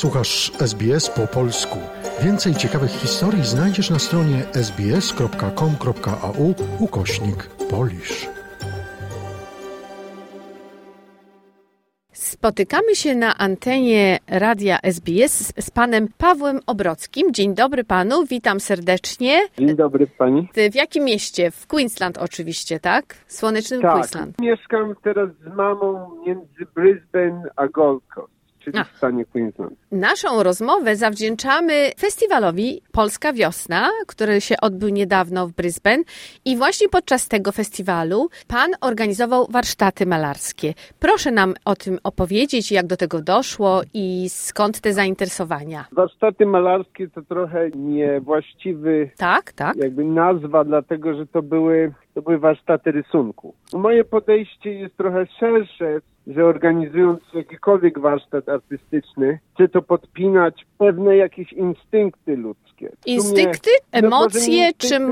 Słuchasz SBS po polsku. Więcej ciekawych historii znajdziesz na stronie sbs.com.au/Polish. Spotykamy się na antenie radia SBS z panem Pawłem Obrockim. Dzień dobry panu, witam serdecznie. Dzień dobry pani. W jakim mieście? W Queensland oczywiście, tak? Słonecznym Tak, Queensland. Mieszkam teraz z mamą między Brisbane a Gold Coast, czyli w stanie Queensland. Naszą rozmowę zawdzięczamy festiwalowi Polska Wiosna, który się odbył niedawno w Brisbane i właśnie podczas tego festiwalu pan organizował warsztaty malarskie. Proszę nam o tym opowiedzieć, jak do tego doszło i skąd te zainteresowania. Warsztaty malarskie to trochę niewłaściwy jakby nazwa, dlatego że to były warsztaty rysunku. Moje podejście jest trochę szersze, że organizując jakikolwiek warsztat artystyczny, chcę to podpinać pewne jakieś instynkty ludzkie. Instynkty? Emocje?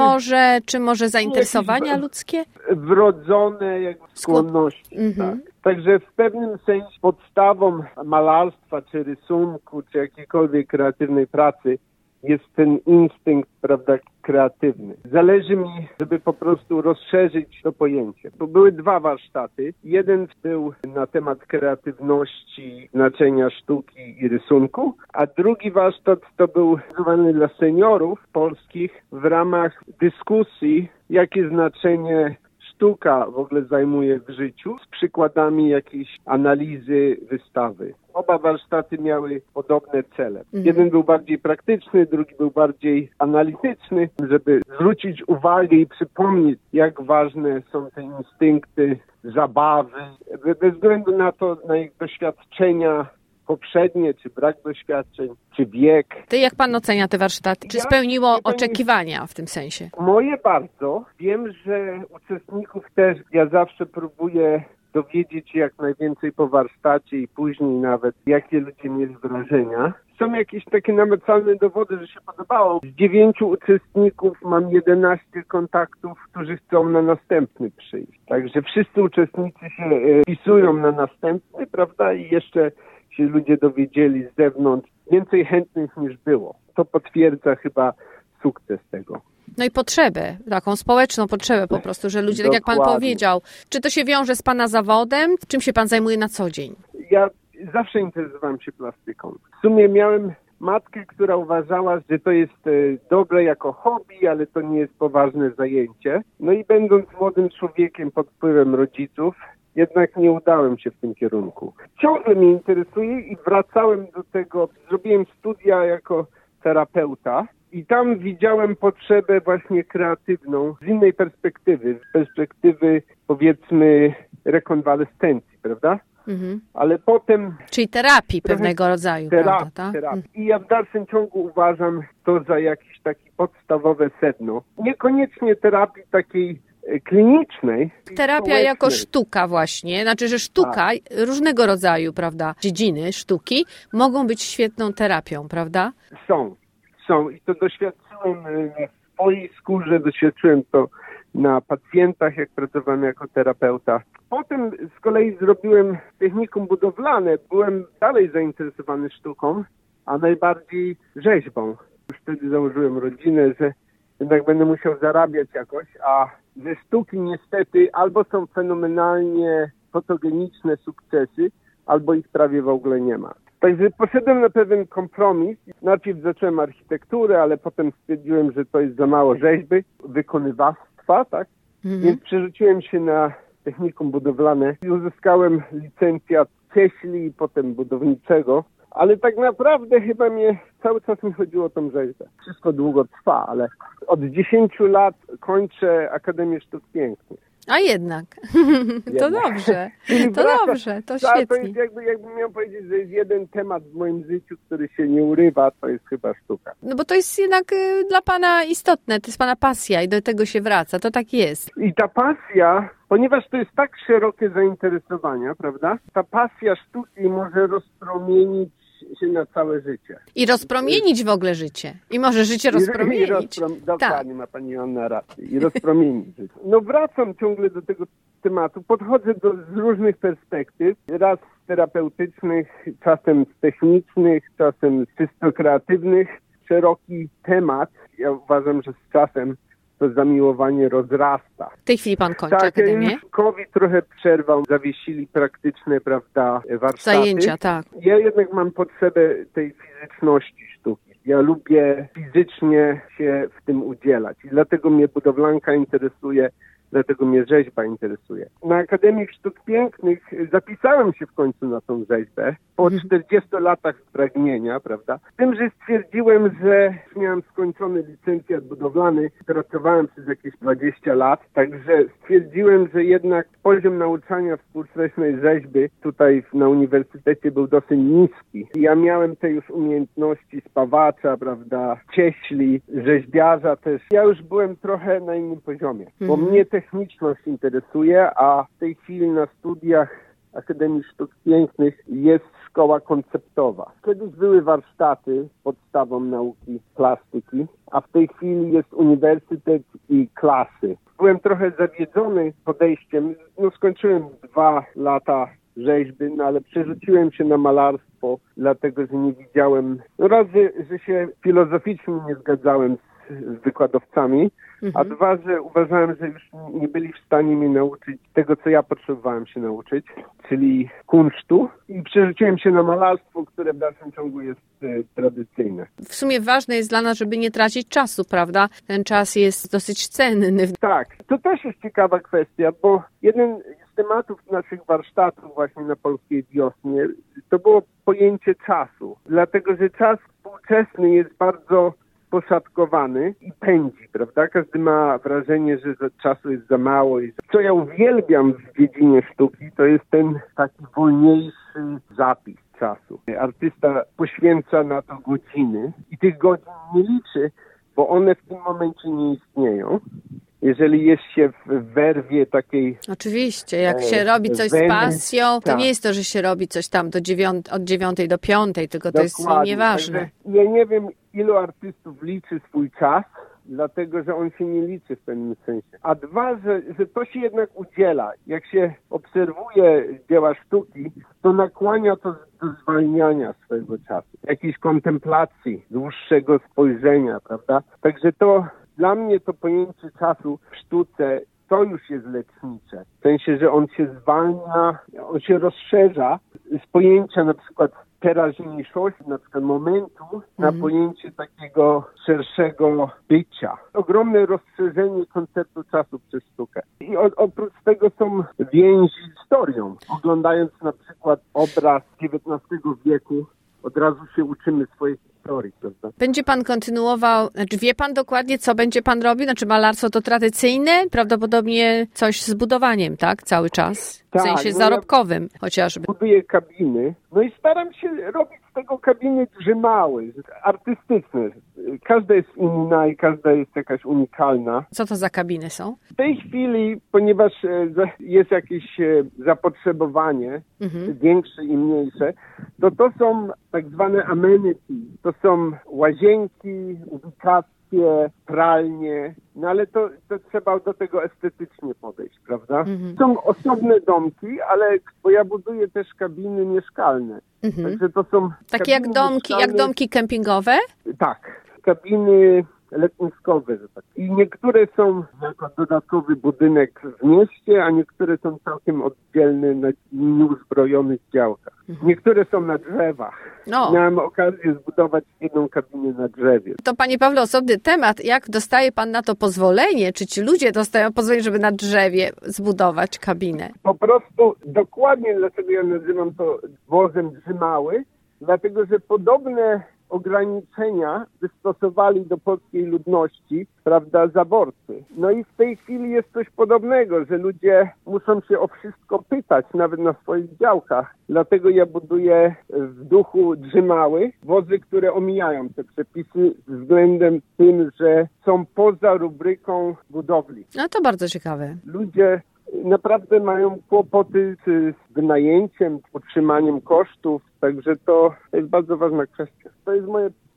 Czy może zainteresowania ludzkie? Wrodzone jakby skłonności. Tak. Także w pewnym sensie podstawą malarstwa, czy rysunku, czy jakiejkolwiek kreatywnej pracy jest ten instynkt, prawda, kreatywny. Zależy mi, żeby po prostu rozszerzyć to pojęcie. Bo były dwa warsztaty. Jeden był na temat kreatywności, znaczenia sztuki i rysunku, a drugi warsztat to był skierowany dla seniorów polskich w ramach dyskusji, jakie znaczenie sztuka w ogóle zajmuje w życiu, z przykładami jakiejś analizy wystawy. Oba warsztaty miały podobne cele. Jeden był bardziej praktyczny, drugi był bardziej analityczny, żeby zwrócić uwagę i przypomnieć, jak ważne są te instynkty, zabawy, bez względu na to, na ich doświadczenia poprzednie, czy brak doświadczeń, czy wiek. To jak pan ocenia te warsztaty? Czy spełniło oczekiwania w tym sensie? Moje bardzo. Wiem, że uczestników też ja zawsze próbuję dowiedzieć się jak najwięcej po warsztacie i później nawet, jakie ludzie mieli wrażenia. Są jakieś takie namacalne dowody, że się podobało. Z 9 uczestników mam 11 kontaktów, którzy chcą na następny przyjść. Także wszyscy uczestnicy się wpisują na następny, prawda? I jeszcze się ludzie dowiedzieli z zewnątrz. Więcej chętnych niż było. To potwierdza chyba sukces tego. No i potrzebę, taką społeczną potrzebę po prostu, że ludzie, tak jak pan powiedział. Czy to się wiąże z pana zawodem? Czym się pan zajmuje na co dzień? Ja zawsze interesowałem się plastyką. W sumie miałem matkę, która uważała, że to jest dobre jako hobby, ale to nie jest poważne zajęcie. No i będąc młodym człowiekiem pod wpływem rodziców, jednak nie udałem się w tym kierunku. Ciągle mnie interesuje i wracałem do tego. Zrobiłem studia jako terapeuta i tam widziałem potrzebę właśnie kreatywną z innej perspektywy. Z perspektywy, powiedzmy, rekonwalescencji, prawda? Ale potem... Czyli terapii pewnego rodzaju, prawda? Terapii. I ja w dalszym ciągu uważam to za jakieś takie podstawowe sedno. Niekoniecznie terapii takiej klinicznej. Terapia społecznej. jako sztuka właśnie, znaczy, że sztuka, różnego rodzaju, prawda, dziedziny sztuki mogą być świetną terapią, prawda? Są. I to doświadczyłem w swojej skórze, doświadczyłem to na pacjentach, jak pracowałem jako terapeuta. Potem z kolei zrobiłem technikum budowlane. Byłem dalej zainteresowany sztuką, a najbardziej rzeźbą. Już wtedy założyłem rodzinę, że jednak będę musiał zarabiać jakoś, a ze sztuki niestety albo są fenomenalnie fotogeniczne sukcesy, albo ich prawie w ogóle nie ma. Także poszedłem na pewien kompromis. Najpierw zacząłem architekturę, ale potem stwierdziłem, że to jest za mało rzeźby, wykonywactwa, tak? Więc przerzuciłem się na technikum budowlane i uzyskałem licencjat cieśli i potem budowniczego. Ale tak naprawdę chyba cały czas mi chodziło o tą rzeźbę. Wszystko długo trwa, ale od 10 lat kończę Akademię Sztuk Pięknych. A jednak. To dobrze. To świetnie. To jest jakby miał powiedzieć, że jest jeden temat w moim życiu, który się nie urywa, to jest chyba sztuka. No bo to jest jednak dla pana istotne, to jest pana pasja i do tego się wraca, to tak jest. I ta pasja, ponieważ to jest tak szerokie zainteresowania, prawda? Ta pasja sztuki może rozpromienić się na całe życie. I rozpromienić w ogóle życie. I może życie rozpromienić. Dokładnie, ma pani Joanna rację. I rozpromienić życie. No wracam ciągle do tego tematu. Podchodzę z różnych perspektyw. Raz z terapeutycznych, czasem technicznych, czasem czysto kreatywnych. Szeroki temat. Ja uważam, że z czasem to zamiłowanie rozrasta. W tej chwili pan kończy akademię? Tak, COVID trochę przerwał, zawiesili praktyczne, prawda, warsztaty. Zajęcia, tak. Ja jednak mam potrzebę tej fizyczności sztuki. Ja lubię fizycznie się w tym udzielać i dlatego mnie budowlanka interesuje, dlatego mnie rzeźba interesuje. Na Akademii Sztuk Pięknych zapisałem się w końcu na tą rzeźbę po 40 latach pragnienia, prawda? Z tym, że stwierdziłem, że miałem skończony licencjat budowlany, pracowałem przez jakieś 20 lat, także stwierdziłem, że jednak poziom nauczania współczesnej rzeźby tutaj na uniwersytecie był dosyć niski. Ja miałem te już umiejętności spawacza, prawda, cieśli, rzeźbiarza też. Ja już byłem trochę na innym poziomie, bo mnie techniczność interesuje, a w tej chwili na studiach Akademii Sztuk Pięknych jest szkoła konceptowa. Kiedyś były warsztaty podstawą nauki plastyki, a w tej chwili jest uniwersytet i klasy. Byłem trochę zawiedzony podejściem. Skończyłem 2 lata rzeźby, ale przerzuciłem się na malarstwo, dlatego że nie widziałem, raz, że się filozoficznie nie zgadzałem z wykładowcami, a 2, że uważałem, że już nie byli w stanie mnie nauczyć tego, co ja potrzebowałem się nauczyć, czyli kunsztu, i przerzuciłem się na malarstwo, które w dalszym ciągu jest tradycyjne. W sumie ważne jest dla nas, żeby nie tracić czasu, prawda? Ten czas jest dosyć cenny. Tak, to też jest ciekawa kwestia, bo jeden z tematów naszych warsztatów właśnie na Polskiej Wiosnie to było pojęcie czasu, dlatego że czas współczesny jest bardzo poszatkowany i pędzi, prawda? Każdy ma wrażenie, że czasu jest za mało. Co ja uwielbiam w dziedzinie sztuki, to jest ten taki wolniejszy zapis czasu. Artysta poświęca na to godziny i tych godzin nie liczy, bo one w tym momencie nie istnieją. Jeżeli jest się w werwie takiej... Oczywiście, jak się robi coś z pasją, to nie jest to, że się robi coś tam od 9 do 5, tylko to jest nieważne. Także ja nie wiem, ilu artystów liczy swój czas, dlatego że on się nie liczy w pewnym sensie. A 2, że to się jednak udziela. Jak się obserwuje dzieła sztuki, to nakłania to do zwalniania swojego czasu, jakiejś kontemplacji, dłuższego spojrzenia, prawda? Także to... Dla mnie to pojęcie czasu w sztuce to już jest lecznicze. W sensie, że on się zwalnia, on się rozszerza z pojęcia na przykład teraźniejszości, na przykład momentu, na pojęcie takiego szerszego bycia. Ogromne rozszerzenie konceptu czasu przez sztukę. I oprócz tego są więzi z historią. Oglądając na przykład obraz XIX wieku, od razu się uczymy swojej historii, prawda? Będzie pan kontynuował, wie pan dokładnie, co będzie pan robił? Malarstwo to tradycyjne, prawdopodobnie coś z budowaniem, tak? Cały czas? W sensie zarobkowym chociażby. Buduję kabiny, i staram się robić z tego kabiny drzymałe, artystyczne. Każda jest inna i każda jest jakaś unikalna. Co to za kabiny są? W tej chwili, ponieważ jest jakieś zapotrzebowanie, większe i mniejsze, to są tak zwane amenity. To są łazienki, ubikacje, pralnie, ale to trzeba do tego estetycznie podejść, prawda? Są osobne domki, bo ja buduję też kabiny mieszkalne. Także to są takie jak domki kempingowe? Tak, kabiny letniskowe, że tak. I niektóre są jako dodatkowy budynek w mieście, a niektóre są całkiem oddzielne na nieuzbrojonych działkach. Niektóre są na drzewach. Miałem okazję zbudować jedną kabinę na drzewie. To panie Pawle, osobny temat. Jak dostaje pan na to pozwolenie? Czy ci ludzie dostają pozwolenie, żeby na drzewie zbudować kabinę? Po prostu dokładnie dlaczego ja nazywam to wozem drzymały, dlatego że podobne ograniczenia wystosowali do polskiej ludności, prawda, zaborcy. I w tej chwili jest coś podobnego, że ludzie muszą się o wszystko pytać, nawet na swoich działkach. Dlatego ja buduję w duchu drzymały wozy, które omijają te przepisy względem tym, że są poza rubryką budowli. To bardzo ciekawe. Ludzie naprawdę mają kłopoty z wynajęciem, utrzymaniem kosztów, także to jest bardzo ważna kwestia. To jest moje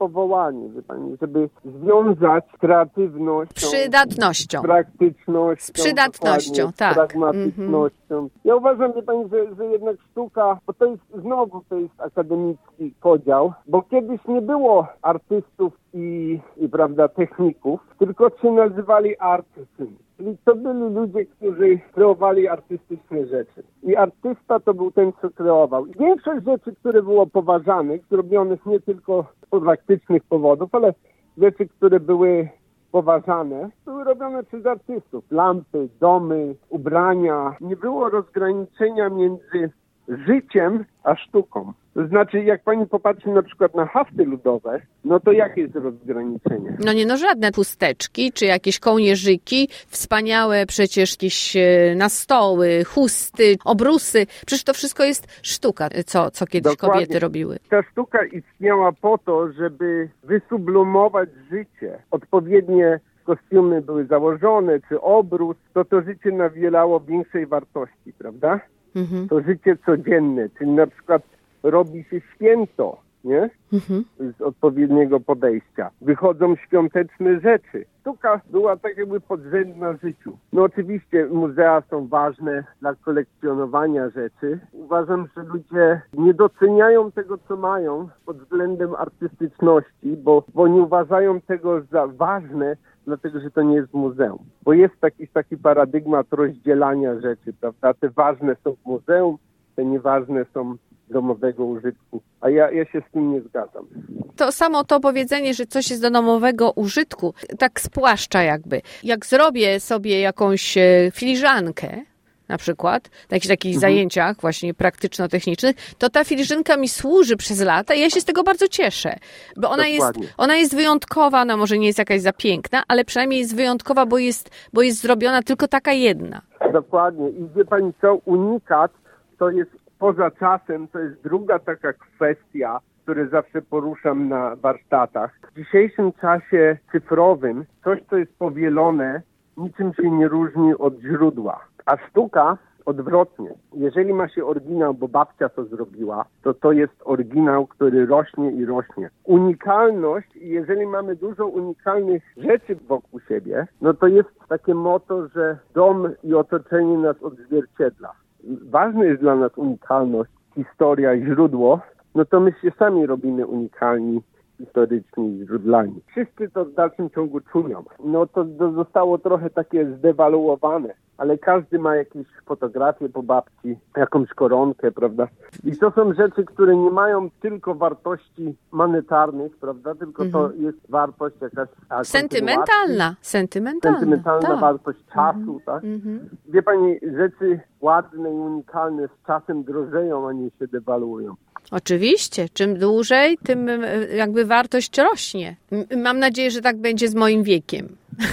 powołanie, wie pani, żeby związać kreatywność przydatnością, praktycznością, z przydatnością, tak. pragmatycznością. Ja uważam, wie pani, że jednak sztuka, bo to jest akademicki podział, bo kiedyś nie było artystów i prawda, techników, tylko się nazywali artystyni. Czyli to byli ludzie, którzy kreowali artystyczne rzeczy. I artysta to był ten, co kreował. I większość rzeczy, które było poważanych, zrobionych nie tylko z praktycznych powodów, ale rzeczy, które były poważane, były robione przez artystów. Lampy, domy, ubrania. Nie było rozgraniczenia między życiem a sztuką. To znaczy, jak pani popatrzy na przykład na hafty ludowe, no to jakie jest rozgraniczenie? No żadne chusteczki, czy jakieś kołnierzyki, wspaniałe przecież jakieś nastoły, chusty, obrusy. Przecież to wszystko jest sztuka, co kiedyś Dokładnie. kobiety robiły. Ta sztuka istniała po to, żeby wysublumować życie. Odpowiednie kostiumy były założone, czy obrus, to życie nawielało większej wartości, prawda? To życie codzienne, czyli na przykład robi się święto, nie? Z odpowiedniego podejścia. Wychodzą świąteczne rzeczy. Sztuka była tak jakby podrzędna życiu. No oczywiście muzea są ważne dla kolekcjonowania rzeczy. Uważam, że ludzie nie doceniają tego, co mają pod względem artystyczności, bo nie uważają tego za ważne, dlatego, że to nie jest muzeum. Bo jest taki paradygmat rozdzielania rzeczy, prawda? Te ważne są w muzeum, te nieważne są domowego użytku. A ja się z tym nie zgadzam. To samo to powiedzenie, że coś jest do domowego użytku, tak spłaszcza jakby. Jak zrobię sobie jakąś filiżankę, na przykład, na jakichś takich zajęciach właśnie praktyczno-technicznych, to ta filiżanka mi służy przez lata i ja się z tego bardzo cieszę. Bo ona jest wyjątkowa, no może nie jest jakaś za piękna, ale przynajmniej jest wyjątkowa, bo jest zrobiona tylko taka jedna. Dokładnie. I wie pani co, unikat to jest poza czasem, to jest druga taka kwestia, które zawsze poruszam na warsztatach. W dzisiejszym czasie cyfrowym coś, co jest powielone, niczym się nie różni od źródła. A sztuka odwrotnie. Jeżeli ma się oryginał, bo babcia to zrobiła, to jest oryginał, który rośnie i rośnie. Unikalność, jeżeli mamy dużo unikalnych rzeczy wokół siebie, no to jest takie motto, że dom i otoczenie nas odzwierciedla. Ważna jest dla nas unikalność, historia i źródło, no to my się sami robimy unikalni, historyczni i źródlani. Wszyscy to w dalszym ciągu czują. No to zostało trochę takie zdewaluowane, ale każdy ma jakieś fotografie po babci, jakąś koronkę, prawda? I to są rzeczy, które nie mają tylko wartości monetarnych, prawda? Tylko to jest wartość jakaś... Sentymentalna tak. Wartość czasu, tak? Wie pani, rzeczy ładne i unikalne z czasem drożeją, a nie się dewaluują. Oczywiście. Czym dłużej, tym jakby wartość rośnie. Mam nadzieję, że tak będzie z moim wiekiem.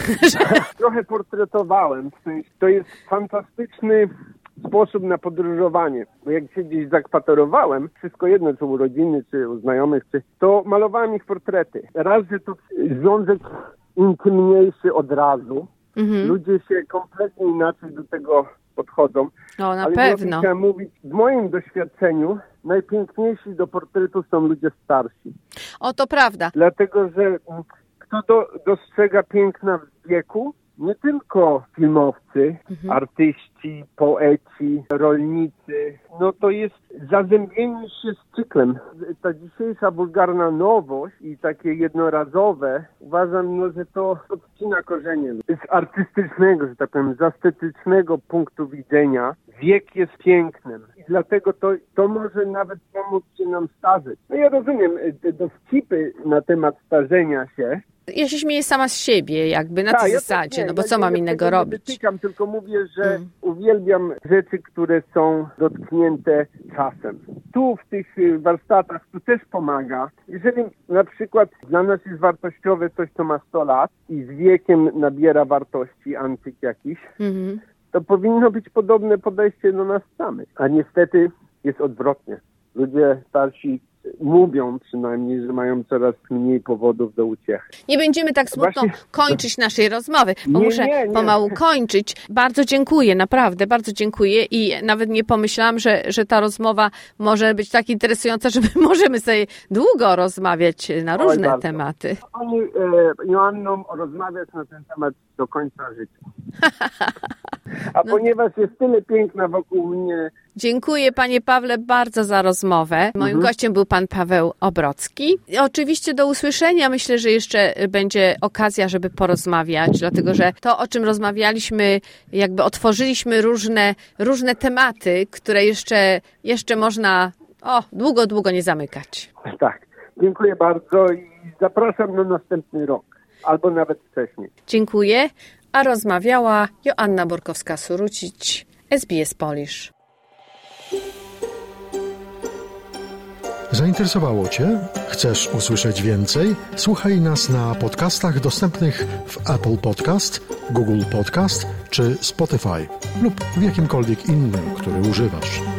Trochę portretowałem. To jest fantastyczny sposób na podróżowanie. Bo jak się gdzieś zakwaterowałem, wszystko jedno, czy u rodziny, czy u znajomych, to malowałem ich portrety. Raz, że to związek intymniejszy od razu. Ludzie się kompletnie inaczej do tego podchodzą. No, na ale pewno. Chciałem mówić, w moim doświadczeniu najpiękniejsi do portretu są ludzie starsi. O, to prawda. Dlatego, że kto dostrzega piękna w wieku, nie tylko filmowcy, artyści, poeci, rolnicy, no to jest zazębienie się z cyklem. Ta dzisiejsza wulgarna nowość i takie jednorazowe, uważam, że to odcina korzenie. Z artystycznego, że tak powiem, z estetycznego punktu widzenia wiek jest pięknem. I dlatego to może nawet pomóc się nam starzeć. No ja rozumiem te dowcipy na temat starzenia się. Ja się śmieję sama z siebie, jakby na tej zasadzie, no bo co mam innego robić? Wytykam, tylko mówię, że uwielbiam rzeczy, które są dotknięte czasem. Tu w tych warsztatach to też pomaga. Jeżeli na przykład dla nas jest wartościowe coś, co ma 100 lat i z wiekiem nabiera wartości, antyk jakiś, to powinno być podobne podejście do nas samych. A niestety jest odwrotnie. Ludzie starsi mówią przynajmniej, że mają coraz mniej powodów do uciechy. Nie będziemy tak smutno kończyć naszej rozmowy, bo muszę pomału kończyć. Bardzo dziękuję, naprawdę, bardzo dziękuję i nawet nie pomyślałam, że ta rozmowa może być tak interesująca, że my możemy sobie długo rozmawiać na różne tematy. Pani Joanną rozmawiać na ten temat do końca życia. A ponieważ jest tyle piękna wokół mnie. Dziękuję panie Pawle bardzo za rozmowę. Moim gościem był pan Paweł Obrocki. Oczywiście do usłyszenia. Myślę, że jeszcze będzie okazja, żeby porozmawiać, dlatego że to, o czym rozmawialiśmy, jakby otworzyliśmy różne tematy, które jeszcze można długo nie zamykać. Tak. Dziękuję bardzo i zapraszam na następny rok. Albo nawet wcześniej. Dziękuję. A rozmawiała Joanna Borkowska-Surucić, SBS Polish. Zainteresowało Cię? Chcesz usłyszeć więcej? Słuchaj nas na podcastach dostępnych w Apple Podcast, Google Podcast czy Spotify lub w jakimkolwiek innym, który używasz.